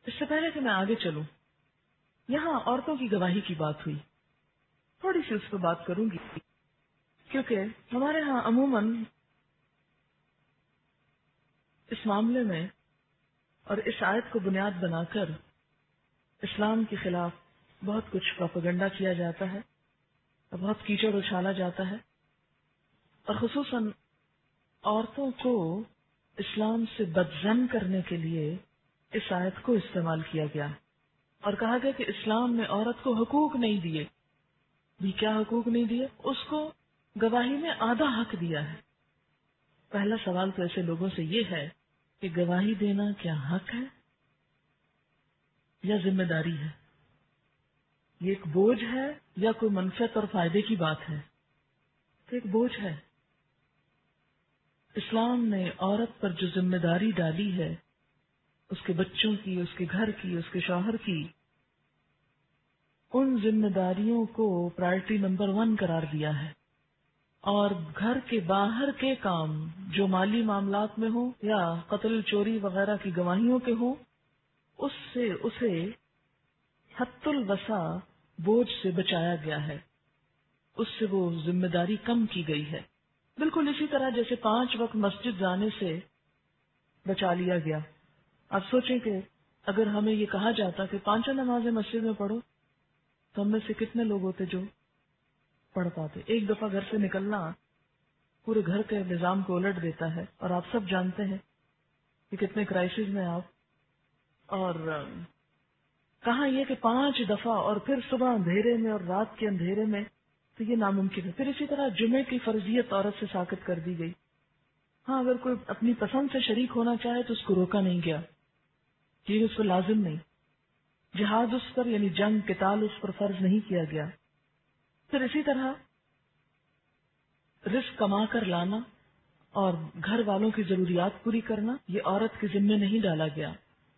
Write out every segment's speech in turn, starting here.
اس سے پہلے کہ میں آگے چلوں، یہاں عورتوں کی گواہی کی بات ہوئی، تھوڑی سی اس پہ بات کروں گی، کیونکہ ہمارے ہاں عموماً اس معاملے میں اور اس آیت کو بنیاد بنا کر اسلام کے خلاف بہت کچھ پروپیگنڈا کیا جاتا ہے اور بہت کیچڑ اچھالا جاتا ہے، اور خصوصاً عورتوں کو اسلام سے بدظن کرنے کے لیے اس آیت کو استعمال کیا گیا اور کہا گیا کہ اسلام نے عورت کو حقوق نہیں دیے. بھی کیا حقوق نہیں دیے؟ اس کو گواہی میں آدھا حق دیا ہے. پہلا سوال تو ایسے لوگوں سے یہ ہے کہ گواہی دینا کیا حق ہے یا ذمہ داری ہے؟ یہ ایک بوجھ ہے یا کوئی منفعت اور فائدے کی بات ہے؟ تو ایک بوجھ ہے. اسلام نے عورت پر جو ذمہ داری ڈالی ہے، اس کے بچوں کی، اس کے گھر کی، اس کے شوہر کی، ان ذمہ داریوں کو پرائرٹی نمبر 1 قرار دیا ہے. اور گھر کے باہر کے کام جو مالی معاملات میں ہوں یا قتل چوری وغیرہ کی گواہیوں کے ہوں، اس سے اسے حت الوسع بوجھ سے بچایا گیا ہے، اس سے وہ ذمہ داری کم کی گئی ہے. بالکل اسی طرح جیسے 5 وقت مسجد جانے سے بچا لیا گیا. آپ سوچیں کہ اگر ہمیں یہ کہا جاتا کہ 5 نمازیں مسجد میں پڑھو، تو ہم میں سے کتنے لوگ ہوتے جو پڑھ پاتے؟ ایک دفعہ گھر سے نکلنا پورے گھر کے نظام کو الٹ دیتا ہے، اور آپ سب جانتے ہیں کہ کتنے کرائسس میں آپ، اور کہاں یہ کہ 5 دفعہ اور پھر صبح اندھیرے میں اور رات کے اندھیرے میں، تو یہ ناممکن ہے. پھر اسی طرح جمعے کی فرضیت عورت سے ساقط کر دی گئی. ہاں، اگر کوئی اپنی پسند سے شریک ہونا چاہے تو اس کو روکا نہیں گیا، یہ اس کو لازم نہیں. جہاد اس پر یعنی جنگ قتال اس پر فرض نہیں کیا گیا. پھر اسی طرح رزق کما کر لانا اور گھر والوں کی ضروریات پوری کرنا یہ عورت کے ذمے نہیں ڈالا گیا.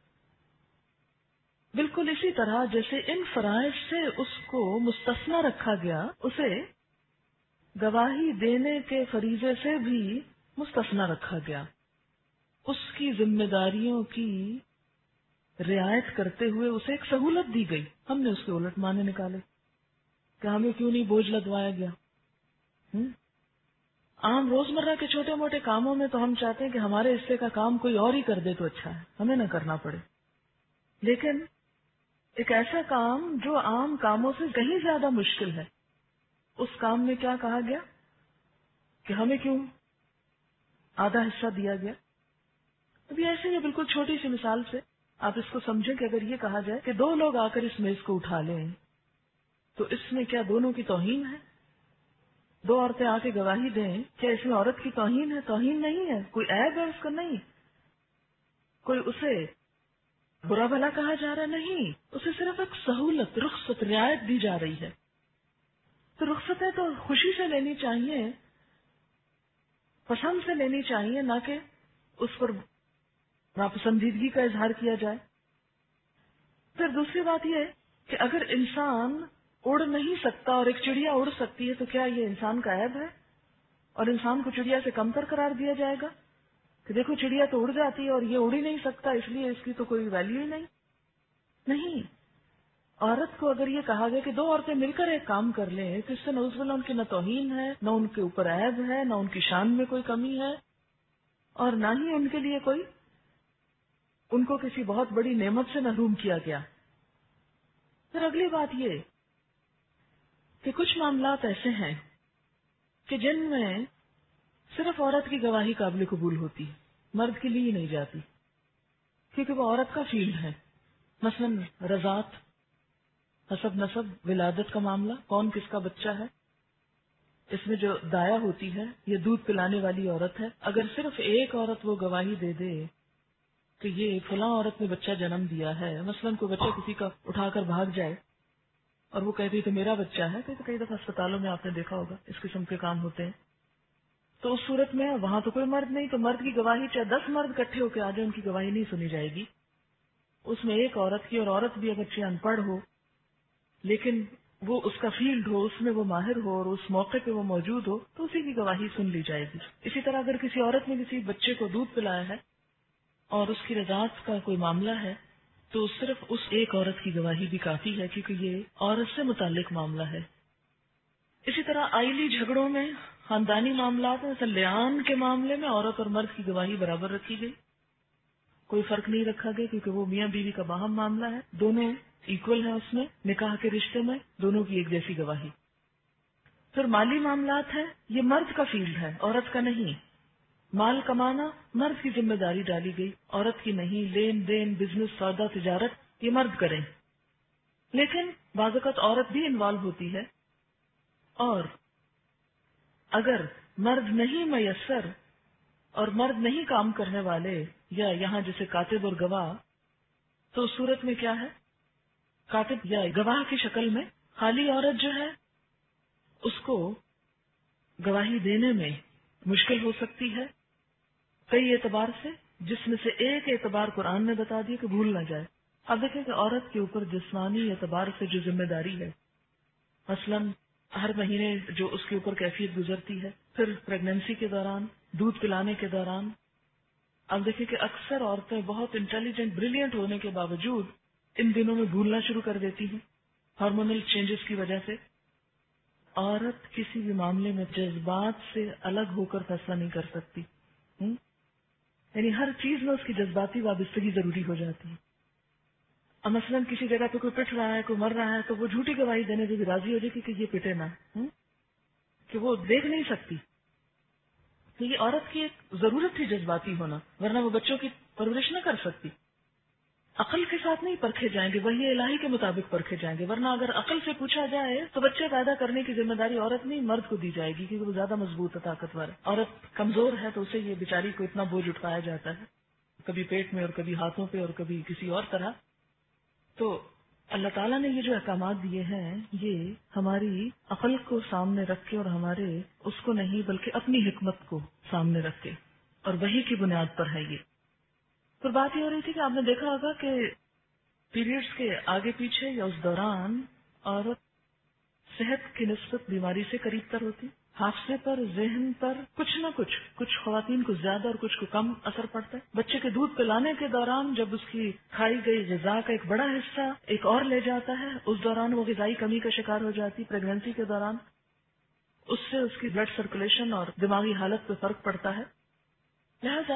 بالکل اسی طرح جیسے ان فرائض سے اس کو مستثنی رکھا گیا، اسے گواہی دینے کے فریضے سے بھی مستثنی رکھا گیا. اس کی ذمہ داریوں کی رعایت کرتے ہوئے اسے ایک سہولت دی گئی. ہم نے اس کے الٹ معنی نکالے کہ ہمیں کیوں نہیں بوجھ لگوایا گیا. عام روزمرہ کے چھوٹے موٹے کاموں میں تو ہم چاہتے ہیں کہ ہمارے حصے کا کام کوئی اور ہی کر دے تو اچھا ہے، ہمیں نہ کرنا پڑے. لیکن ایک ایسا کام جو عام کاموں سے کہیں زیادہ مشکل ہے، اس کام میں کیا کہا گیا کہ ہمیں کیوں آدھا حصہ دیا گیا. ابھی ایسے ہی بالکل چھوٹی سی مثال سے آپ اس کو سمجھیں کہ اگر یہ کہا جائے کہ 2 لوگ آ کر اس میز کو اٹھا لیں تو اس میں کیا دونوں کی توہین ہے؟ 2 عورتیں آ کے گواہی دیں، کیا اس میں عورت کی توہین ہے؟ توہین نہیں ہے. کوئی عیب ہے اس کا؟ نہیں. کوئی اسے برا بھلا کہا جا رہا نہیں، اسے صرف ایک سہولت، رخصت، رعایت دی جا رہی ہے. تو رخصتیں تو خوشی سے لینی چاہیے، پسند سے لینی چاہیے، نہ کہ اس پر ناپسندیدگی کا اظہار کیا جائے. پھر دوسری بات یہ کہ اگر انسان اڑ نہیں سکتا اور ایک چڑیا اڑ سکتی ہے تو کیا یہ انسان کا عیب ہے اور انسان کو چڑیا سے کمتر قرار دیا جائے گا کہ دیکھو چڑیا تو اڑ جاتی ہے اور یہ اڑ ہی نہیں سکتا، اس لیے اس کی تو کوئی ویلیو ہی نہیں. نہیں. عورت کو اگر یہ کہا گیا کہ 2 عورتیں مل کر ایک کام کر لیں تو اس سے نعوذ باللہ ان کی نہ توہین ہے، نہ ان کے اوپر عیب ہے، نہ ان کی شان میں کوئی کمی ہے، اور نہ ہی ان کے لیے کوئی، ان کو کسی بہت بڑی نعمت سے محروم کیا گیا. پھر اگلی بات یہ کہ کچھ معاملات ایسے ہیں کہ جن میں صرف عورت کی گواہی قابل قبول ہوتی، مرد کی لی نہیں جاتی، کیونکہ وہ عورت کا فیلڈ ہے. مثلا رضاعت، حسب نسب، ولادت کا معاملہ، کون کس کا بچہ ہے، اس میں جو دایا ہوتی ہے یہ دودھ پلانے والی عورت ہے. اگر صرف ایک عورت وہ گواہی دے دے کہ یہ فلاں عورت نے بچہ جنم دیا ہے، مثلا کوئی بچہ کسی کا اٹھا کر بھاگ جائے اور وہ کہتی کہ میرا بچہ ہے، تو کئی دفعہ اسپتالوں میں آپ نے دیکھا ہوگا اس قسم کے کام ہوتے ہیں. تو اس صورت میں وہاں تو کوئی مرد نہیں، تو مرد کی گواہی چاہے 10 مرد اکٹھے ہو کے آ جائیں، ان کی گواہی نہیں سنی جائے گی. اس میں ایک عورت کی، اور عورت بھی اگر چاہے ان پڑھ ہو لیکن وہ اس کا فیلڈ ہو، اس میں وہ ماہر ہو اور اس موقع پہ وہ موجود ہو، تو اسی کی گواہی سن لی جائے گی. اسی طرح اگر کسی عورت نے کسی بچے کو دودھ پلایا ہے اور اس کی رضاعت کا کوئی معاملہ ہے تو صرف اس ایک عورت کی گواہی بھی کافی ہے، کیونکہ یہ عورت سے متعلق معاملہ ہے۔ اسی طرح آئلی جھگڑوں میں، خاندانی معاملات میں، مثلا لیان کے معاملے میں عورت اور مرد کی گواہی برابر رکھی گئی، کوئی فرق نہیں رکھا گیا، کیونکہ وہ میاں بیوی کا باہم معاملہ ہے، دونوں ایکول ہیں اس میں، نکاح کے رشتے میں دونوں کی ایک جیسی گواہی۔ پھر مالی معاملات ہے، یہ مرد کا فیلڈ ہے، عورت کا نہیں۔ مال کمانا مرد کی ذمہ داری ڈالی گئی، عورت کی نہیں۔ لین دین، بزنس، سودا، تجارت یہ مرد کریں، لیکن بعض اوقات عورت بھی انوالو ہوتی ہے، اور اگر مرد نہیں میسر اور مرد نہیں کام کرنے والے، یا یہاں جیسے کاتب اور گواہ، تو اس صورت میں کیا ہے، کاتب یا گواہ کی شکل میں خالی عورت جو ہے اس کو گواہی دینے میں مشکل ہو سکتی ہے کئی اعتبار سے، جس میں سے ایک اعتبار قرآن نے بتا دیا کہ بھول نہ جائے۔ اب دیکھیں کہ عورت کے اوپر جسمانی اعتبار سے جو ذمہ داری ہے، مثلاً ہر مہینے جو اس کے اوپر کیفیت گزرتی ہے، پھر پریگنینسی کے دوران، دودھ پلانے کے دوران، اب دیکھیں کہ اکثر عورتیں بہت انٹیلیجنٹ، بریلینٹ ہونے کے باوجود ان دنوں میں بھولنا شروع کر دیتی ہیں ہارمونل چینجز کی وجہ سے۔ عورت کسی بھی معاملے میں جذبات سے الگ ہو کر فیصلہ نہیں کر سکتی، یعنی ہر چیز میں اس کی جذباتی وابستگی ضروری ہو جاتی ہے۔ اب مثلاً کسی جگہ پہ کوئی پٹ رہا ہے، کوئی مر رہا ہے، تو وہ جھوٹی گواہی دینے پہ بھی راضی ہو جائے کہ یہ پٹے نہ، کہ وہ دیکھ نہیں سکتی۔ تو یہ عورت کی ایک ضرورت تھی جذباتی ہونا، ورنہ وہ بچوں کی پرورش نہ کر سکتی۔ عقل کے ساتھ نہیں پرکھے جائیں گے، وحی الہی کے مطابق پرکھے جائیں گے، ورنہ اگر عقل سے پوچھا جائے تو بچے پیدا کرنے کی ذمہ داری عورت نہیں مرد کو دی جائے گی، کیونکہ وہ زیادہ مضبوط ہے، طاقتور ہے۔ عورت کمزور ہے تو اسے یہ بیچاری کو اتنا بوجھ اٹھایا جاتا ہے، کبھی پیٹ میں اور کبھی ہاتھوں پہ اور کبھی کسی اور طرح۔ تو اللہ تعالیٰ نے یہ جو احکامات دیے ہیں، یہ ہماری عقل کو سامنے رکھ کے، اور ہمارے اس کو نہیں بلکہ اپنی حکمت کو سامنے رکھ کے، اور وحی کی بنیاد پر ہے یہ۔ پھر بات یہ ہو رہی تھی کہ آپ نے دیکھا ہوگا کہ پیریڈز کے آگے پیچھے یا اس دوران عورت صحت کی نسبت بیماری سے قریب تر ہوتی، حادثے پر، ذہن پر کچھ نہ کچھ خواتین کو زیادہ اور کچھ کو کم اثر پڑتا ہے۔ بچے کے دودھ پلانے کے دوران جب اس کی کھائی گئی غذا کا ایک بڑا حصہ ایک اور لے جاتا ہے، اس دوران وہ غذائی کمی کا شکار ہو جاتی۔ پریگنینسی کے دوران اس سے اس کی بلڈ سرکولیشن اور دماغی حالت پہ فرق پڑتا ہے۔ لہذا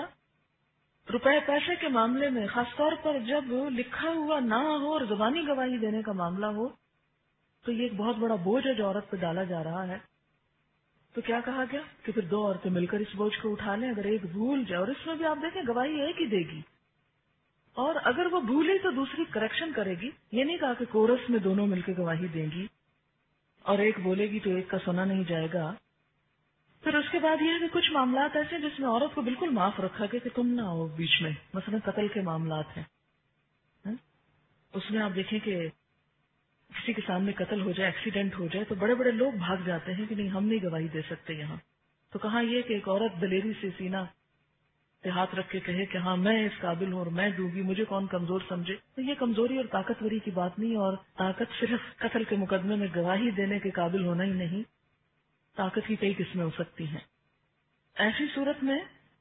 روپے پیسے کے معاملے میں، خاص طور پر جب لکھا ہوا نہ ہو اور زبانی گواہی دینے کا معاملہ ہو، تو یہ ایک بہت بڑا بوجھ ہے جو عورت پہ ڈالا جا رہا ہے۔ تو کیا کہا گیا کہ پھر دو عورتیں مل کر اس بوجھ کو اٹھا لیں، اگر ایک بھول جائے، اور اس میں بھی آپ دیکھیں گواہی ایک ہی دے گی، اور اگر وہ بھولی تو دوسری کریکشن کرے گی۔ یہ نہیں کہا کہ کورس میں دونوں مل کے گواہی دیں گی اور ایک بولے گی تو ایک کا سنا نہیں جائے گا۔ پھر اس کے بعد یہ ہے کہ کچھ معاملات ایسے جس میں عورت کو بالکل معاف رکھا گیا کہ تم نہ ہو بیچ میں، مثلا قتل کے معاملات ہیں، اس میں آپ دیکھیں کہ کسی کے سامنے قتل ہو جائے، ایکسیڈنٹ ہو جائے، تو بڑے بڑے لوگ بھاگ جاتے ہیں کہ نہیں ہم نہیں گواہی دے سکتے یہاں۔ تو کہاں یہ کہ ایک عورت دلیری سے سینہ پہ ہاتھ رکھ کے کہے کہ ہاں میں اس قابل ہوں اور میں دوں گی، مجھے کون کمزور سمجھے۔ تو یہ کمزوری اور طاقتوری کی بات نہیں، اور طاقت صرف قتل کے مقدمے میں گواہی دینے کے قابل ہونا ہی نہیں، طاقت کی کئی قسمیں ہو سکتی ہیں۔ ایسی صورت میں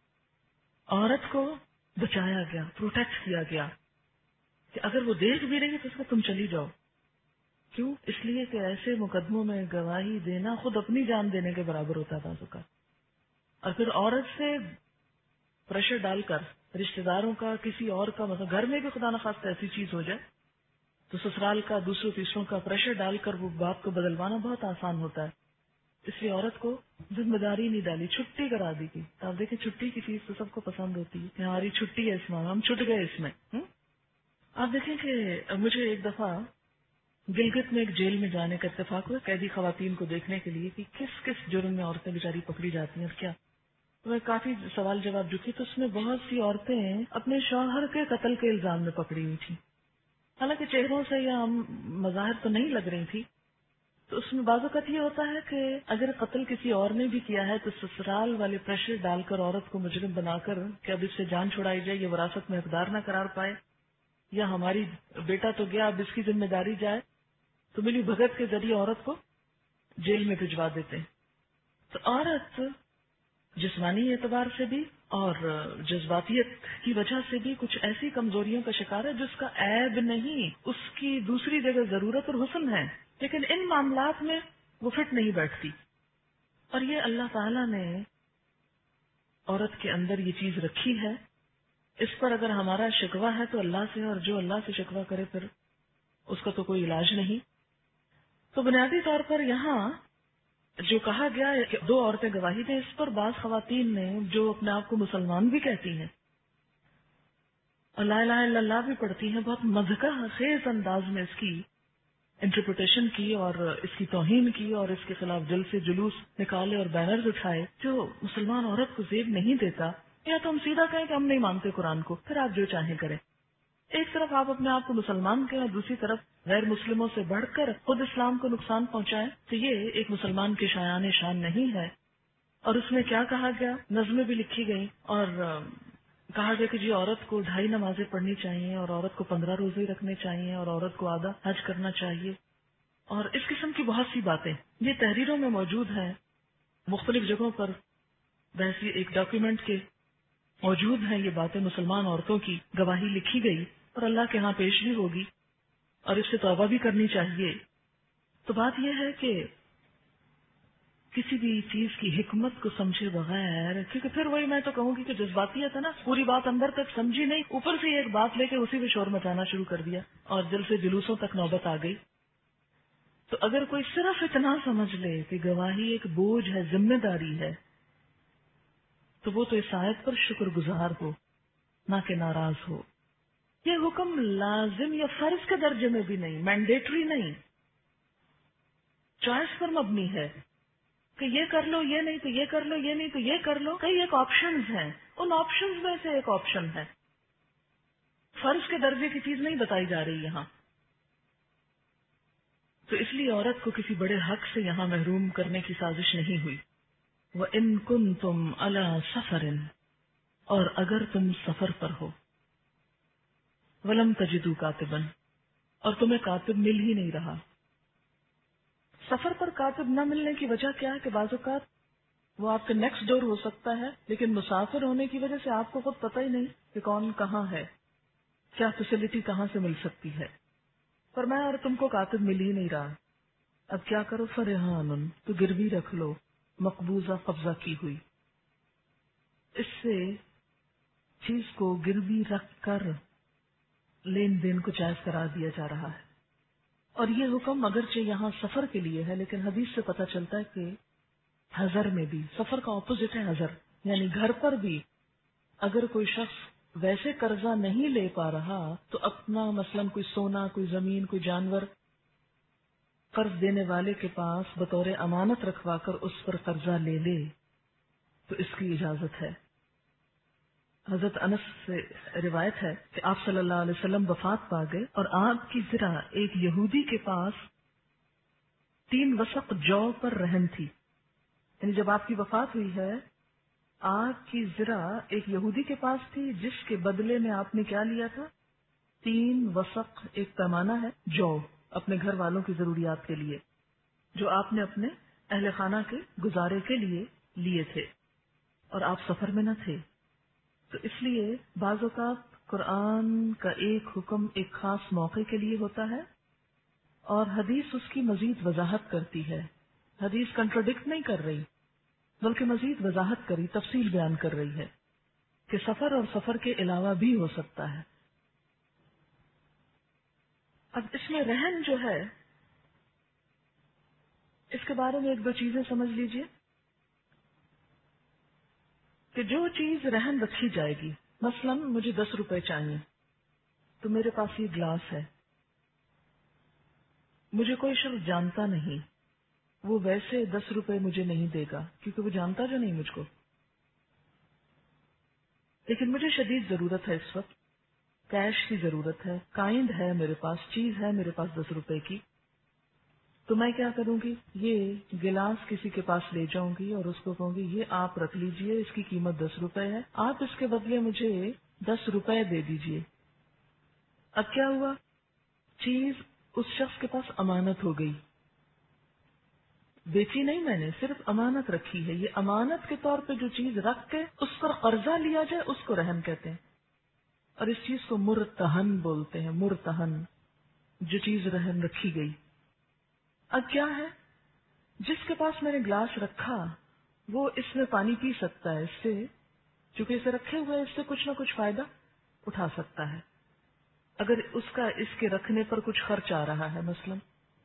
عورت کو بچایا گیا، پروٹیکٹ کیا گیا کہ اگر وہ دیکھ بھی رہی ہے تو اس کو تم چلی جاؤ۔ کیوں؟ اس لیے کہ ایسے مقدموں میں گواہی دینا خود اپنی جان دینے کے برابر ہوتا تھا کا، اور پھر عورت سے پریشر ڈال کر رشتہ داروں کا، کسی اور کا، مطلب گھر میں بھی خدا نخواستہ ایسی چیز ہو جائے تو سسرال کا، دوسروں تیسروں کا پریشر ڈال کر وہ بات کو بدلوانا بہت آسان ہوتا ہے۔ اس لیے عورت کو ذمہ داری نہیں ڈالی، چھٹی کرا دی گئی۔ تو آپ دیکھیں چھٹی کی چیز تو سب کو پسند ہوتی ہے کہ ہماری چھٹی ہے، اس میں ہم چھٹ گئے اس میں۔ آپ دیکھیں کہ مجھے ایک دفعہ گلگت میں ایک جیل میں جانے کا اتفاق ہوا، قیدی خواتین کو دیکھنے کے لیے کہ کس کس جرم میں عورتیں بیچاری پکڑی جاتی ہیں اور کیا۔ تو میں کافی سوال جواب جو کی تو اس میں بہت سی عورتیں اپنے شوہر کے قتل کے الزام میں پکڑی ہوئی تھی، حالانکہ چہروں سے یا مظاہر تو نہیں لگ رہی تھی۔ تو اس میں بعض اوقات یہ ہوتا ہے کہ اگر قتل کسی اور نے بھی کیا ہے تو سسرال والے پریشر ڈال کر عورت کو مجرم بنا کر کہ اب اس سے جان چھڑائی جائے، یہ وراثت میں حقدار نہ قرار پائے، یا ہماری بیٹا تو گیا اب اس کی ذمہ داری جائے، تو ملی بھگت کے ذریعے عورت کو جیل میں بھجوا دیتے ہیں۔ تو عورت جسمانی اعتبار سے بھی اور جذباتیت کی وجہ سے بھی کچھ ایسی کمزوریوں کا شکار ہے جس کا عیب نہیں، اس کی دوسری جگہ ضرورت اور حسن ہے، لیکن ان معاملات میں وہ فٹ نہیں بیٹھتی. اور یہ اللہ تعالیٰ نے عورت کے اندر یہ چیز رکھی ہے. اس پر اگر ہمارا شکوہ ہے تو اللہ سے، اور جو اللہ سے شکوہ کرے پھر اس کا تو کوئی علاج نہیں. تو بنیادی طور پر یہاں جو کہا گیا ہے کہ 2 عورتیں گواہی دیں، اس پر بعض خواتین نے جو اپنے آپ کو مسلمان بھی کہتی ہیں اور لا الہ الا اللہ بھی پڑھتی ہیں، بہت مضحکہ خیز انداز میں اس کی انٹرپریٹیشن کی اور اس کی توہین کی اور اس کے خلاف دل سے جلوس نکالے اور بینرز اٹھائے جو مسلمان عورت کو زیب نہیں دیتا. یا تو ہم سیدھا کہیں کہ ہم نہیں مانتے قرآن کو، پھر آپ جو چاہیں کریں. ایک طرف آپ اپنے آپ کو مسلمان کہیں اور دوسری طرف غیر مسلموں سے بڑھ کر خود اسلام کو نقصان پہنچائیں، تو یہ ایک مسلمان کے شایان شان نہیں ہے. اور اس میں کیا کہا گیا، نظمیں بھی لکھی گئی اور کہا گیا کہ جی عورت کو 2.5 نمازیں پڑھنی چاہیے اور عورت کو 15 روزے رکھنے چاہیے اور عورت کو آدھا حج کرنا چاہیے اور اس قسم کی بہت سی باتیں یہ تحریروں میں موجود ہیں. مختلف جگہوں پر ویسی ایک ڈاکیومنٹ کے موجود ہیں. یہ باتیں مسلمان عورتوں کی گواہی لکھی گئی اور اللہ کے ہاں پیش بھی ہوگی اور اس سے توبہ بھی کرنی چاہیے. تو بات یہ ہے کہ کسی بھی چیز کی حکمت کو سمجھے بغیر، کیونکہ پھر وہی میں تو کہوں گی کہ جذباتیت ہے نا، پوری بات اندر تک سمجھی نہیں، اوپر سے ایک بات لے کے اسی پہ شور مچانا شروع کر دیا اور دل سے جلوسوں تک نوبت آ گئی. تو اگر کوئی صرف اتنا سمجھ لے کہ گواہی ایک بوجھ ہے، ذمہ داری ہے، تو وہ تو اس آیت پر شکر گزار ہو، نہ کہ ناراض ہو. یہ حکم لازم یا فرض کے درجے میں بھی نہیں، مینڈیٹری نہیں، چوائس پر مبنی ہے کہ یہ کر لو، یہ نہیں تو یہ کر لو، یہ نہیں تو یہ کر لو. کئی ایک آپشنز ہیں، ان آپشنز میں سے ایک آپشن ہے. فرض کے درجے کی چیز نہیں بتائی جا رہی یہاں. تو اس لیے عورت کو کسی بڑے حق سے یہاں محروم کرنے کی سازش نہیں ہوئی. وَإِن كُنتُمْ عَلَى سَفَرٍ، اور اگر تم سفر پر ہو، وَلَمْ تَجِدُوا كَاتِبًا، اور تمہیں کاتب مل ہی نہیں رہا. سفر پر کاتب نہ ملنے کی وجہ کیا ہے کہ بعض اوقات وہ آپ کے نیکسٹ ڈور ہو سکتا ہے، لیکن مسافر ہونے کی وجہ سے آپ کو خود پتہ ہی نہیں کہ کون کہاں ہے، کیا فیسلٹی کہاں سے مل سکتی ہے. پر میں اور تم کو کاتب مل ہی نہیں رہا. اب کیا کرو، فرحان، تو گروی رکھ لو، مقبوضہ قبضہ کی ہوئی. اس سے چیز کو گروی رکھ کر لین دین کو جائز قرار دیا جا رہا ہے. اور یہ حکم اگرچہ یہاں سفر کے لیے ہے، لیکن حدیث سے پتہ چلتا ہے کہ حضر میں بھی، سفر کا اپوزٹ ہے حضر، یعنی گھر پر بھی اگر کوئی شخص ویسے قرضہ نہیں لے پا رہا تو اپنا مثلاً کوئی سونا، کوئی زمین، کوئی جانور قرض دینے والے کے پاس بطور امانت رکھوا کر اس پر قرضہ لے لے تو اس کی اجازت ہے. حضرت انس سے روایت ہے کہ آپ صلی اللہ علیہ وسلم وفات پا گئے اور آپ کی ذرا ایک یہودی کے پاس 3 وسق جو پر رہن تھی. یعنی جب آپ کی وفات ہوئی ہے، آپ کی ذرا ایک یہودی کے پاس تھی جس کے بدلے میں آپ نے کیا لیا تھا؟ 3 وسق، ایک پیمانہ ہے، جو اپنے گھر والوں کی ضروریات کے لیے، جو آپ نے اپنے اہل خانہ کے گزارے کے لیے تھے، اور آپ سفر میں نہ تھے. تو اس لیے بعض اوقات قرآن کا ایک حکم ایک خاص موقع کے لیے ہوتا ہے اور حدیث اس کی مزید وضاحت کرتی ہے. حدیث کنٹراڈکٹ نہیں کر رہی بلکہ مزید وضاحت کری، تفصیل بیان کر رہی ہے کہ سفر اور سفر کے علاوہ بھی ہو سکتا ہے. اب اس میں رہن جو ہے، اس کے بارے میں 1-2 چیزیں سمجھ لیجئے کہ جو چیز رہن رکھی جائے گی، مثلا مجھے 10 روپے چاہیے تو میرے پاس یہ گلاس ہے، مجھے کوئی شخص جانتا نہیں، وہ ویسے 10 روپے مجھے نہیں دے گا کیونکہ وہ جانتا جو نہیں مجھ کو، لیکن مجھے شدید ضرورت ہے، اس وقت کیش کی ضرورت ہے، کائنڈ ہے میرے پاس، چیز ہے میرے پاس 10 روپے کی. تو میں کیا کروں گی، یہ گلاس کسی کے پاس لے جاؤں گی اور اس کو کہوں گی یہ آپ رکھ لیجئے، اس کی قیمت 10 روپے ہے، آپ اس کے بدلے مجھے 10 روپے دے دیجئے. اب کیا ہوا، چیز اس شخص کے پاس امانت ہو گئی. بیچی نہیں میں نے، صرف امانت رکھی ہے. یہ امانت کے طور پہ جو چیز رکھ کے اس پر قرضہ لیا جائے اس کو رہن کہتے ہیں. اور اس چیز کو مرتہن بولتے ہیں. مرتہن، جو چیز رہن رکھی گئی. اب کیا ہے، جس کے پاس میں نے گلاس رکھا وہ اس میں پانی پی سکتا ہے، اس سے چونکہ اسے رکھے ہوئے اس سے کچھ نہ کچھ فائدہ اٹھا سکتا ہے اگر اس کا اس کے رکھنے پر کچھ خرچ آ رہا ہے مثلا.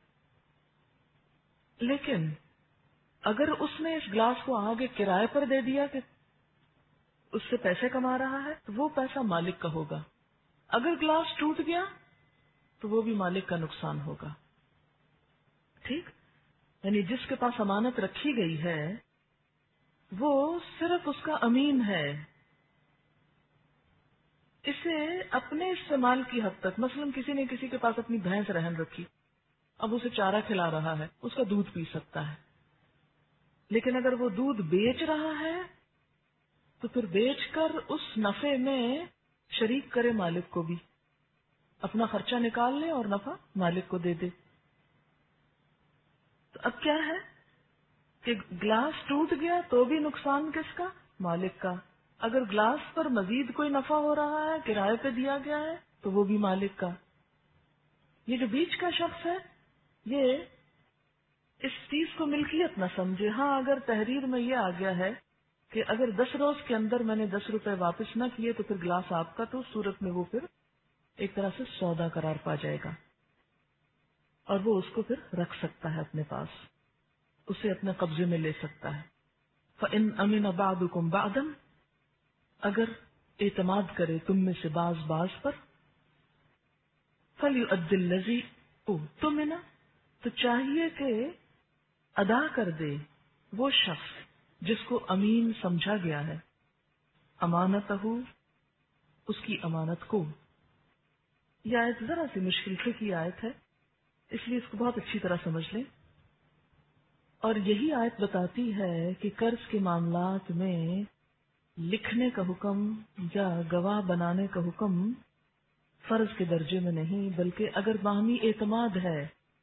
لیکن اگر اس نے اس گلاس کو آگے کرائے پر دے دیا کہ اس سے پیسے کما رہا ہے تو وہ پیسہ مالک کا ہوگا. اگر گلاس ٹوٹ گیا تو وہ بھی مالک کا نقصان ہوگا. ٹھیک، یعنی جس کے پاس امانت رکھی گئی ہے وہ صرف اس کا امین ہے. اسے اپنے استعمال کی حد تک، مثلا کسی نے کسی کے پاس اپنی بھینس رہن رکھی، اب اسے چارہ کھلا رہا ہے، اس کا دودھ پی سکتا ہے. لیکن اگر وہ دودھ بیچ رہا ہے تو پھر بیچ کر اس نفع میں شریک کرے، مالک کو بھی اپنا خرچہ نکال لے اور نفع مالک کو دے دے. تو اب کیا ہے کہ گلاس ٹوٹ گیا تو بھی نقصان کس کا؟ مالک کا. اگر گلاس پر مزید کوئی نفع ہو رہا ہے، کرائے پہ دیا گیا ہے، تو وہ بھی مالک کا. یہ جو بیچ کا شخص ہے یہ اس چیز کو ملکیت نہ سمجھے. ہاں اگر تحریر میں یہ آ گیا ہے کہ اگر 10 روز کے اندر میں نے 10 روپے واپس نہ کیے تو پھر گلاس آپ کا، تو اس صورت میں وہ پھر ایک طرح سے سودا قرار پا جائے گا اور وہ اس کو پھر رکھ سکتا ہے اپنے پاس، اسے اپنے قبضے میں لے سکتا ہے. فَإِنْ أَمِنَ بَعْضُكُمْ بَعْضًا، اگر اعتماد کرے تم میں سے بعض پر، فَلْيُؤَدِّ الَّذِي اؤْتُمِنَ، تو چاہیے کہ ادا کر دے وہ شخص جس کو امین سمجھا گیا ہے، امانتہ، اس کی امانت کو. یہ آیت ذرا سی مشکل کی آیت ہے، اس لیے اس کو بہت اچھی طرح سمجھ لیں. اور یہی آیت بتاتی ہے کہ قرض کے معاملات میں لکھنے کا حکم یا گواہ بنانے کا حکم فرض کے درجے میں نہیں، بلکہ اگر باہمی اعتماد ہے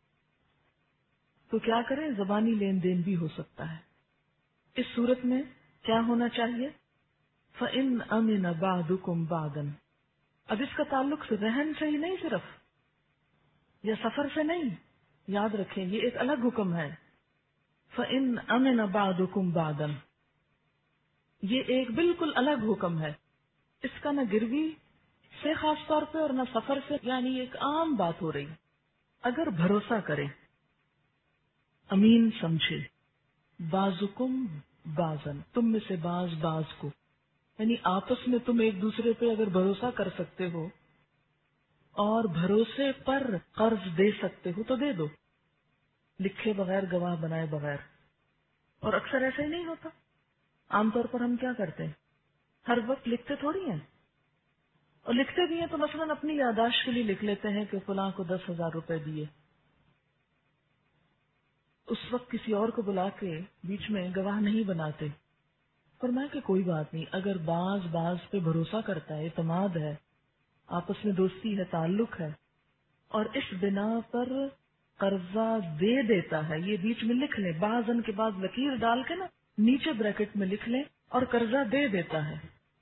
تو کیا کریں، زبانی لین دین بھی ہو سکتا ہے. اس صورت میں کیا ہونا چاہیے؟ فَإِنْ أَمِنَ بَعْضُكُمْ بَعْضًا. اب اس کا تعلق رہن سے ہی نہیں صرف، یا سفر سے نہیں، یاد رکھیں یہ ایک الگ حکم ہے. فَإِنْ أَمِنَ بَعْضُكُمْ بَعْضًا، یہ ایک بالکل الگ حکم ہے. اس کا نہ گروی سے خاص طور پہ اور نہ سفر سے، یعنی ایک عام بات ہو رہی. اگر بھروسہ کرے، امین سمجھے، بعضکم بعضن، تم میں سے بعض کو، یعنی آپس میں تم ایک دوسرے پہ اگر بھروسہ کر سکتے ہو اور بھروسے پر قرض دے سکتے ہو تو دے دو، لکھے بغیر، گواہ بنائے بغیر. اور اکثر ایسا ہی نہیں ہوتا. عام طور پر ہم کیا کرتے ہیں، ہر وقت لکھتے تھوڑی ہیں، اور لکھتے بھی ہیں تو مثلاً اپنی یادداشت کے لیے لکھ لیتے ہیں کہ فلاں کو 10,000 روپے دیے. اس وقت کسی اور کو بلا کے بیچ میں گواہ نہیں بناتے. فرمایا کہ کوئی بات نہیں، اگر بعض پہ بھروسہ کرتا ہے، اعتماد ہے، آپس میں دوستی ہے، تعلق ہے، اور اس بنا پر قرضہ دے دیتا ہے، یہ بیچ میں لکھ لیں، بعضن کے بعد لکیر ڈال کے نا نیچے بریکٹ میں لکھ لیں، اور قرضہ دے دیتا ہے،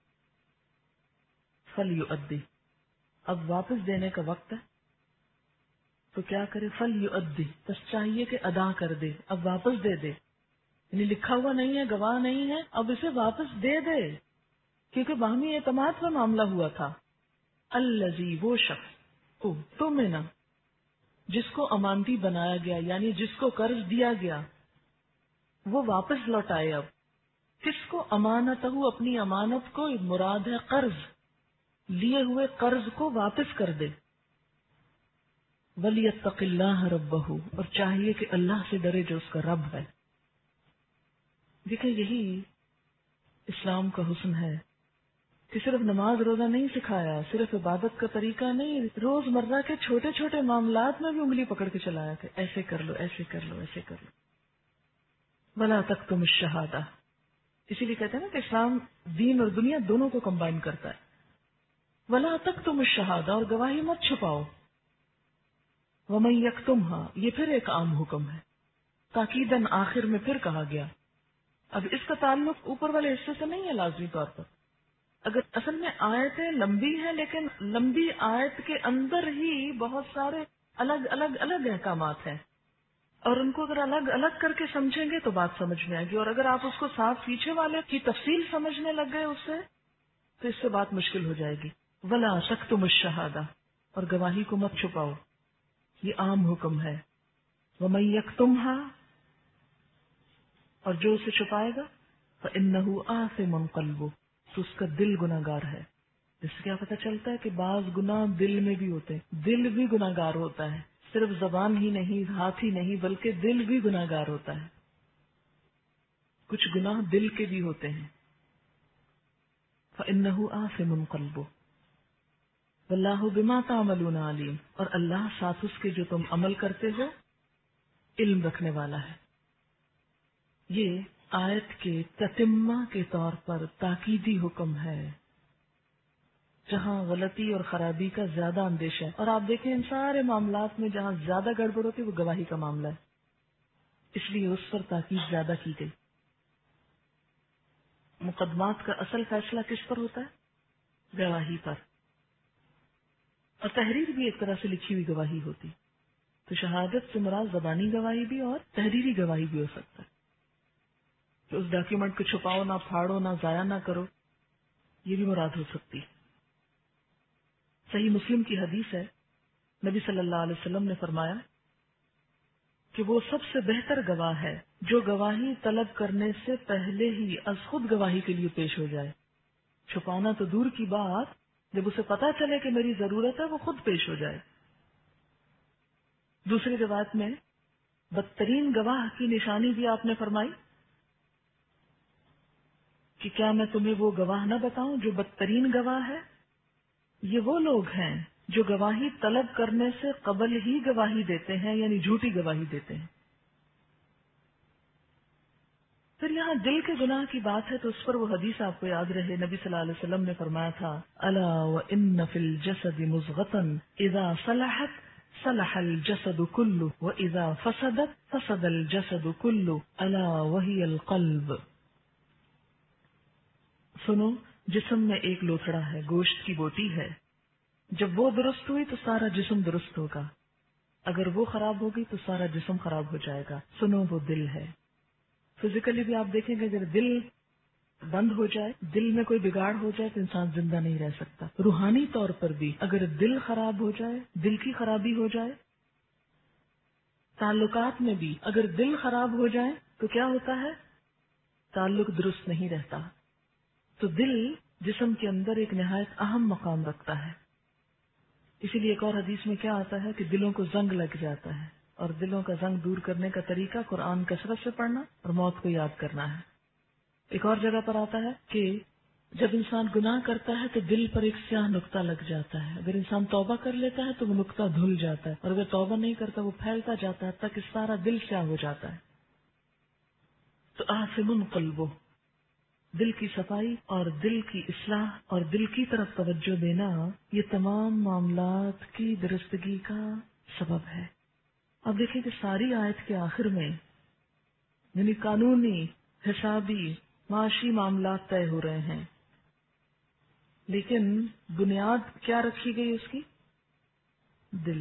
فَلْيُؤَدِّ، اب واپس دینے کا وقت ہے تو کیا کرے، فَلْيُؤَدِّ، بس چاہیے کہ ادا کر دے، اب واپس دے دے. یعنی لکھا ہوا نہیں ہے، گواہ نہیں ہے، اب اسے واپس دے دے، کیونکہ باہمی اعتماد کا معاملہ ہوا تھا. الذی، وہ شخص، اؤتمن، جس کو امانتی بنایا گیا، یعنی جس کو قرض دیا گیا، وہ واپس لوٹائے. اب کس کو؟ امانتہ، اپنی امانت کو، مراد ہے قرض، لیے ہوئے قرض کو واپس کر دے. وَلْيَتَّقِ اللَّهَ رَبَّهُ، اور چاہیے کہ اللہ سے ڈرے جو اس کا رب ہے. دیکھیں یہی اسلام کا حسن ہے کہ صرف نماز روزہ نہیں سکھایا، صرف عبادت کا طریقہ نہیں، روز مرہ کے چھوٹے چھوٹے معاملات میں بھی انگلی پکڑ کے چلایا کہ ایسے کر لو، ایسے کر لو، ایسے کر لو. وَلَا تَكْتُمُوا الشَّهَادَةَ، اسی لیے کہتے ہیں نا کہ اسلام دین اور دنیا دونوں کو کمبائن کرتا ہے. وَلَا تَكْتُمُوا الشَّهَادَةَ، اور گواہی مت چھپاؤ. وَمَن يَكْتُمْهَا، یہ پھر ایک عام حکم ہے. تاکیدن آخر میں پھر کہا گیا. اب اس کا تعلق اوپر والے حصے سے نہیں ہے لازمی طور پر. اگر اصل میں آیتیں لمبی ہیں لیکن لمبی آیت کے اندر ہی بہت سارے الگ الگ الگ احکامات ہیں، اور ان کو اگر الگ الگ کر کے سمجھیں گے تو بات سمجھ میں آئے گی. اور اگر آپ اس کو صاف پیچھے والے کی تفصیل سمجھنے لگ گئے اس سے تو اس سے بات مشکل ہو جائے گی. ولا تکتم الشہادہ، اور گواہی کو مت چھپاؤ، یہ عام حکم ہے. ومن یکتمھا، اور جو اسے چھپائے گا فإنہ آثم قلبہ، تو اس کا دل گناہگار ہے. اس سے کیا پتہ چلتا ہے کہ بعض گناہ دل میں بھی ہوتے ہیں. دل بھی گناہگار ہوتا ہے، صرف زبان ہی نہیں، ہاتھ ہی نہیں، بلکہ دل بھی گناہگار ہوتا ہے. کچھ گناہ دل کے بھی ہوتے ہیں. فإنہ آثم قلبہ واللہ بما تعملون علیم، اور اللہ ساتھ اس کے جو تم عمل کرتے ہو علم رکھنے والا ہے. یہ آیت کے تتمہ کے طور پر تاکیدی حکم ہے جہاں غلطی اور خرابی کا زیادہ اندیشہ ہے. اور آپ دیکھیں ان سارے معاملات میں جہاں زیادہ گڑبڑ ہوتی ہے وہ گواہی کا معاملہ ہے، اس لیے اس پر تاکید زیادہ کی گئی. مقدمات کا اصل فیصلہ کس پر ہوتا ہے؟ گواہی پر. اور تحریر بھی ایک طرح سے لکھی ہوئی گواہی ہوتی، تو شہادت سے مراد زبانی گواہی بھی اور تحریری گواہی بھی ہو سکتا ہے کہ اس ڈاکیومنٹ کو چھپاؤ نہ، پھاڑو نہ، ضائع نہ کرو، یہ بھی مراد ہو سکتی. صحیح مسلم کی حدیث ہے، نبی صلی اللہ علیہ وسلم نے فرمایا کہ وہ سب سے بہتر گواہ ہے جو گواہی طلب کرنے سے پہلے ہی از خود گواہی کے لیے پیش ہو جائے. چھپانا تو دور کی بات، جب اسے پتا چلے کہ میری ضرورت ہے وہ خود پیش ہو جائے. دوسری روایت میں بدترین گواہ کی نشانی بھی آپ نے فرمائی کہ کیا میں تمہیں وہ گواہ نہ بتاؤں جو بدترین گواہ ہے؟ یہ وہ لوگ ہیں جو گواہی طلب کرنے سے قبل ہی گواہی دیتے ہیں، یعنی جھوٹی گواہی دیتے ہیں. پھر یہاں دل کے گناہ کی بات ہے تو اس پر وہ حدیث آپ کو یاد رہے، نبی صلی اللہ علیہ وسلم نے فرمایا تھا الا وان فی الجسد مضغۃ اذا صلحت صلح الجسد كله واذا فسدت فسد الجسد كله الا وهي القلب. سنو، جسم میں ایک لوتھڑا ہے، گوشت کی بوٹی ہے، جب وہ درست ہوئی تو سارا جسم درست ہوگا، اگر وہ خراب ہوگی تو سارا جسم خراب ہو جائے گا. سنو، وہ دل ہے. فزیکلی بھی آپ دیکھیں گے اگر دل بند ہو جائے، دل میں کوئی بگاڑ ہو جائے تو انسان زندہ نہیں رہ سکتا. روحانی طور پر بھی اگر دل خراب ہو جائے، دل کی خرابی ہو جائے، تعلقات میں بھی اگر دل خراب ہو جائے تو کیا ہوتا ہے؟ تعلق درست نہیں رہتا. تو دل جسم کے اندر ایک نہایت اہم مقام رکھتا ہے. اسی لیے ایک اور حدیث میں کیا آتا ہے کہ دلوں کو زنگ لگ جاتا ہے، اور دلوں کا زنگ دور کرنے کا طریقہ قرآن کثرت سے پڑھنا اور موت کو یاد کرنا ہے. ایک اور جگہ پر آتا ہے کہ جب انسان گناہ کرتا ہے تو دل پر ایک سیاہ نقطہ لگ جاتا ہے، اگر انسان توبہ کر لیتا ہے تو وہ نقطہ دھل جاتا ہے، اور اگر توبہ نہیں کرتا وہ پھیلتا جاتا ہے تک سارا دل سیاہ ہو جاتا ہے. تو آثم قلبہ، دل کی صفائی اور دل کی اصلاح اور دل کی طرف توجہ دینا، یہ تمام معاملات کی درستگی کا سبب ہے. اب دیکھیں کہ ساری آیت کے آخر میں یعنی قانونی، حسابی، معاشی معاملات طے ہو رہے ہیں، لیکن بنیاد کیا رکھی گئی اس کی؟ دل.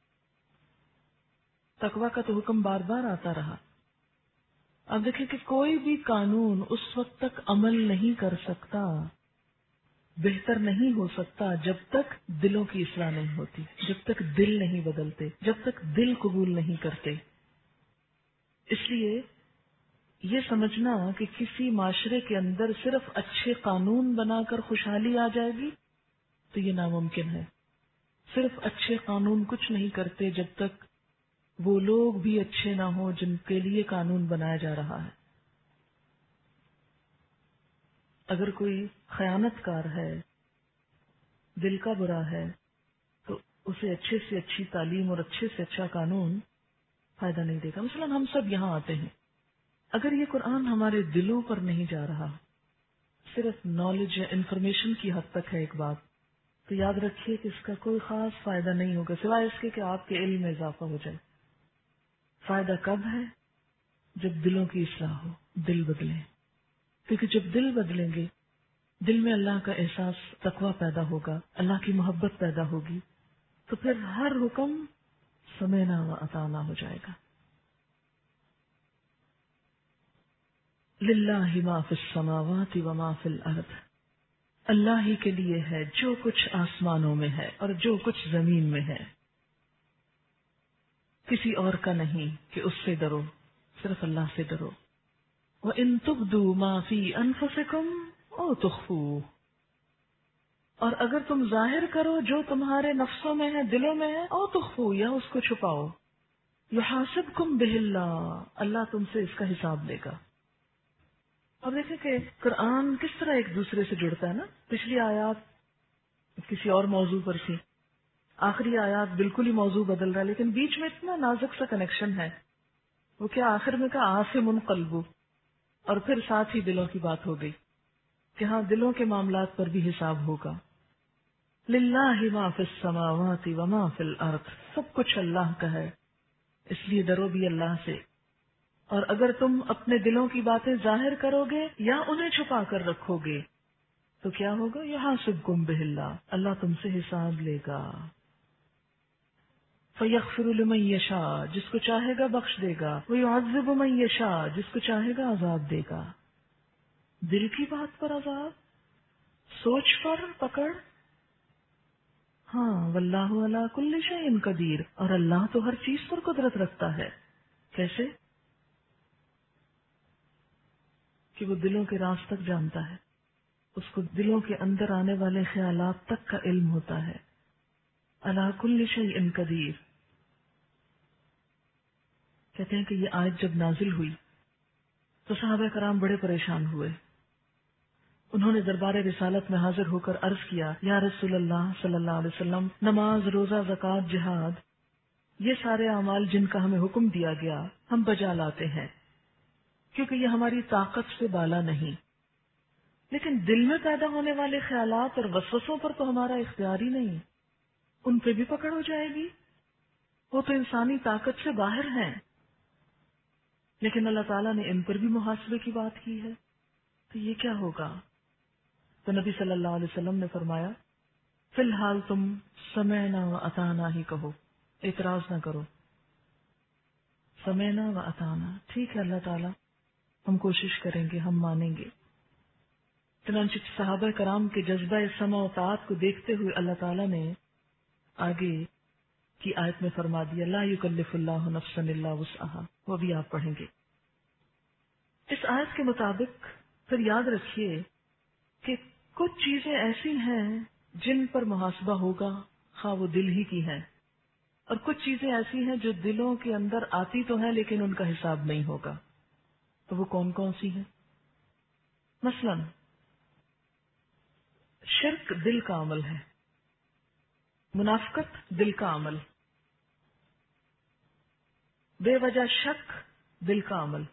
تقویٰ کا تو حکم بار بار آتا رہا. اب دیکھیں کہ کوئی بھی قانون اس وقت تک عمل نہیں کر سکتا، بہتر نہیں ہو سکتا جب تک دلوں کی اصلاح نہیں ہوتی، جب تک دل نہیں بدلتے، جب تک دل قبول نہیں کرتے. اس لیے یہ سمجھنا کہ کسی معاشرے کے اندر صرف اچھے قانون بنا کر خوشحالی آ جائے گی تو یہ ناممکن ہے. صرف اچھے قانون کچھ نہیں کرتے جب تک وہ لوگ بھی اچھے نہ ہوں جن کے لیے قانون بنایا جا رہا ہے. اگر کوئی خیانت کار ہے، دل کا برا ہے، تو اسے اچھے سے اچھی تعلیم اور اچھے سے اچھا قانون فائدہ نہیں دے گا. مثلا ہم سب یہاں آتے ہیں، اگر یہ قرآن ہمارے دلوں پر نہیں جا رہا، صرف نالج یا انفارمیشن کی حد تک ہے ایک بات، تو یاد رکھیے کہ اس کا کوئی خاص فائدہ نہیں ہوگا سوائے اس کے کہ آپ کے علم میں اضافہ ہو جائے. فائدہ کب ہے؟ جب دلوں کی اصلاح ہو، دل بدلیں، کیونکہ جب دل بدلیں گے، دل میں اللہ کا احساس تقویٰ پیدا ہوگا، اللہ کی محبت پیدا ہوگی، تو پھر ہر حکم سمعنا و اطعنا ہو جائے گا۔ للہ ما فی السماوات و ما فی الارض، اللہ ہی کے لیے ہے جو کچھ آسمانوں میں ہے اور جو کچھ زمین میں ہے، کسی اور کا نہیں کہ اس سے ڈرو، صرف اللہ سے ڈرو۔ وَإِن تُبْدُوا مَا فِي أَنفُسِكُمْ أَوْ تُخْفُوهُ، اور اگر تم ظاہر کرو جو تمہارے نفسوں میں ہے، دلوں میں ہے، او تخفو، یا اس کو چھپاؤ، یحاسبکم بہ اللہ، اللہ تم سے اس کا حساب لے گا۔ اور دیکھیں کہ قرآن کس طرح ایک دوسرے سے جڑتا ہے نا۔ پچھلی آیات کسی اور موضوع پر تھی، آخری آیات بالکل ہی موضوع بدل رہا ہے، لیکن بیچ میں اتنا نازک سا کنیکشن ہے۔ وہ کیا آخر میں کہا آسم قلبو، اور پھر ساتھ ہی دلوں کی بات ہو گئی کہ ہاں دلوں کے معاملات پر بھی حساب ہوگا۔ للہ ما فی السماوات و ما فی الارض، سب کچھ اللہ کا ہے، اس لیے ڈرو بھی اللہ سے۔ اور اگر تم اپنے دلوں کی باتیں ظاہر کرو گے یا انہیں چھپا کر رکھو گے تو کیا ہوگا؟ یحاسبکم بہ اللہ، اللہ تم سے حساب لے گا۔ فیغفر لمن یشاء، جس کو چاہے گا بخش دے گا، ویعذب من یشاء، جس کو چاہے گا عذاب دے گا۔ دل کی بات پر عذاب، سوچ پر پکڑ، ہاں واللہ علی کل شیء قدیر، اور اللہ تو ہر چیز پر قدرت رکھتا ہے۔ کیسے؟ کہ وہ دلوں کے راز تک جانتا ہے، اس کو دلوں کے اندر آنے والے خیالات تک کا علم ہوتا ہے۔ علی کل شیء قدیر۔ کہتے ہیں کہ یہ آیت جب نازل ہوئی تو صحابہ کرام بڑے پریشان ہوئے۔ انہوں نے دربار رسالت میں حاضر ہو کر عرض کیا، یا رسول اللہ صلی اللہ علیہ وسلم، نماز، روزہ، زکوٰۃ، جہاد، یہ سارے اعمال جن کا ہمیں حکم دیا گیا ہم بجا لاتے ہیں کیونکہ یہ ہماری طاقت سے بالا نہیں، لیکن دل میں پیدا ہونے والے خیالات اور وسوسوں پر تو ہمارا اختیار ہی نہیں، ان پہ بھی پکڑ ہو جائے گی، وہ تو انسانی طاقت سے باہر ہیں۔ لیکن اللہ تعالیٰ نے ان پر بھی محاسبے کی بات کی ہے، تو یہ کیا ہوگا؟ تو نبی صلی اللہ علیہ وسلم نے فرمایا، فی الحال تم سمعنا و اطعنا ہی کہو، اعتراض نہ کرو، سمعنا و اطعنا، ٹھیک ہے اللہ تعالیٰ ہم کوشش کریں گے، ہم مانیں گے۔ چنانچہ صحابہ کرام کے جذبہ سمع و طاعت کو دیکھتے ہوئے اللہ تعالیٰ نے آگے کی آیت میں فرما دیا، لا یکلف اللہ نفسا الا وسعها، وہ بھی آپ پڑھیں گے۔ اس آیت کے مطابق پھر یاد رکھیے کہ کچھ چیزیں ایسی ہیں جن پر محاسبہ ہوگا، خواہ وہ دل ہی کی ہیں، اور کچھ چیزیں ایسی ہیں جو دلوں کے اندر آتی تو ہیں لیکن ان کا حساب نہیں ہوگا۔ تو وہ کون کون سی ہیں؟ مثلا شرک دل کا عمل ہے، منافقت دل کا عمل، بے وجہ شک دل کا عمل،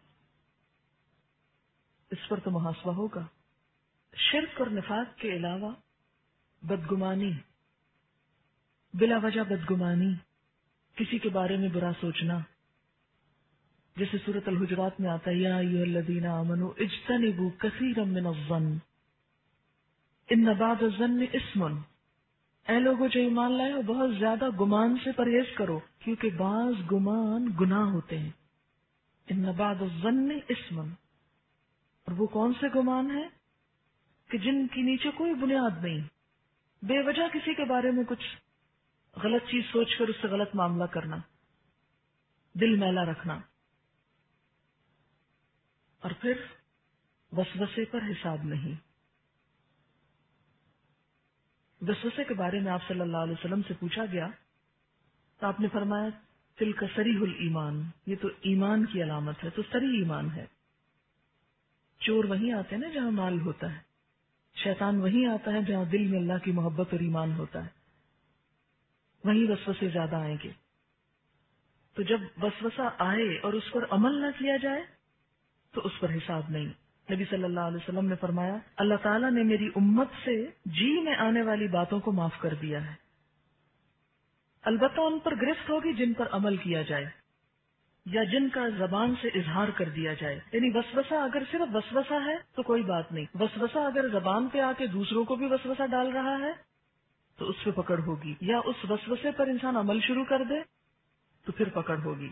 اس پر تو محاسبہ ہوگا۔ شرک اور نفاق کے علاوہ بدگمانی، بلا وجہ بدگمانی، کسی کے بارے میں برا سوچنا، جیسے سورۃ الحجرات میں آتا ہے، یا ایھا الذین آمنوا اجتنبوا کثیرا من الظن ان بعض الظن اثم، اے لوگوں جو ایمان لائے ہو بہت زیادہ گمان سے پرہیز کرو کیونکہ بعض گمان گناہ ہوتے ہیں۔ ان بعض الظن اثم، اور وہ کون سے گمان ہیں کہ جن کی نیچے کوئی بنیاد نہیں، بے وجہ کسی کے بارے میں کچھ غلط چیز سوچ کر اس سے غلط معاملہ کرنا، دل میلا رکھنا، اور پھر وسوسے پر حساب نہیں۔ وسوسے کے بارے میں آپ صلی اللہ علیہ وسلم سے پوچھا گیا تو آپ نے فرمایا، تلک صریح الایمان، یہ تو ایمان کی علامت ہے، تو صریح ایمان ہے۔ چور وہیں آتے ہیں نا جہاں مال ہوتا ہے، شیطان وہیں آتا ہے جہاں دل میں اللہ کی محبت اور ایمان ہوتا ہے، وہیں وسوسے زیادہ آئیں گے۔ تو جب وسوسہ آئے اور اس پر عمل نہ کیا جائے تو اس پر حساب نہیں۔ نبی صلی اللہ علیہ وسلم نے فرمایا، اللہ تعالیٰ نے میری امت سے جی میں آنے والی باتوں کو معاف کر دیا ہے، البتہ ان پر گرفت ہوگی جن پر عمل کیا جائے۔ یا جن کا زبان سے اظہار کر دیا جائے. یعنی وسوسہ اگر صرف وسوسہ ہے تو کوئی بات نہیں، وسوسہ اگر زبان پہ آ کے دوسروں کو بھی وسوسہ ڈال رہا ہے تو اس پہ پکڑ ہوگی، یا اس وسوسے پر انسان عمل شروع کر دے تو پھر پکڑ ہوگی.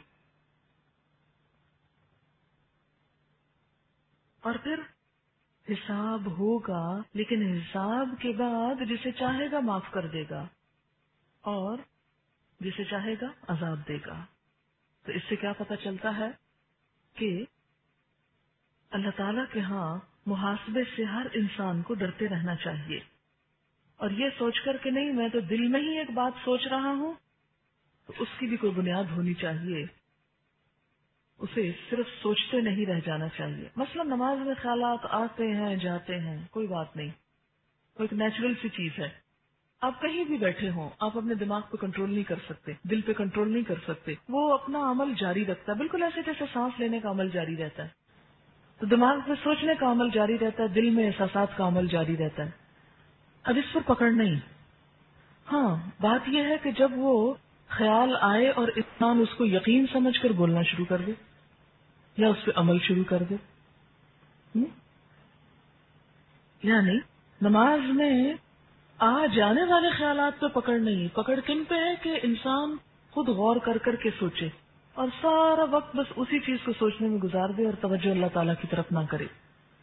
اور پھر حساب ہوگا، لیکن حساب کے بعد جسے چاہے گا معاف کر دے گا اور جسے چاہے گا عذاب دے گا. تو اس سے کیا پتہ چلتا ہے کہ اللہ تعالیٰ کے ہاں محاسبے سے ہر انسان کو ڈرتے رہنا چاہیے، اور یہ سوچ کر کہ نہیں میں تو دل میں ہی ایک بات سوچ رہا ہوں، تو اس کی بھی کوئی بنیاد ہونی چاہیے. اسے صرف سوچتے نہیں رہ جانا چاہیے. مثلا نماز میں خیالات آتے ہیں جاتے ہیں، کوئی بات نہیں، وہ ایک نیچرل سی چیز ہے. آپ کہیں بھی بیٹھے ہوں، آپ اپنے دماغ پہ کنٹرول نہیں کر سکتے، دل پہ کنٹرول نہیں کر سکتے، وہ اپنا عمل جاری رکھتا ہے، بالکل ایسے جیسے سانس لینے کا عمل جاری رہتا ہے. تو دماغ میں سوچنے کا عمل جاری رہتا ہے، دل میں احساسات کا عمل جاری رہتا ہے. اب اس پر پکڑ نہیں. ہاں بات یہ ہے کہ جب وہ خیال آئے اور انسان اس کو یقین سمجھ کر بولنا شروع کر دے یا اس پہ عمل شروع کر دے. یعنی نماز میں آ جانے والے خیالات پہ پکڑ نہیں، پکڑ کن پہ ہے کہ انسان خود غور کر کر کے سوچے اور سارا وقت بس اسی چیز کو سوچنے میں گزار دے اور توجہ اللہ تعالیٰ کی طرف نہ کرے.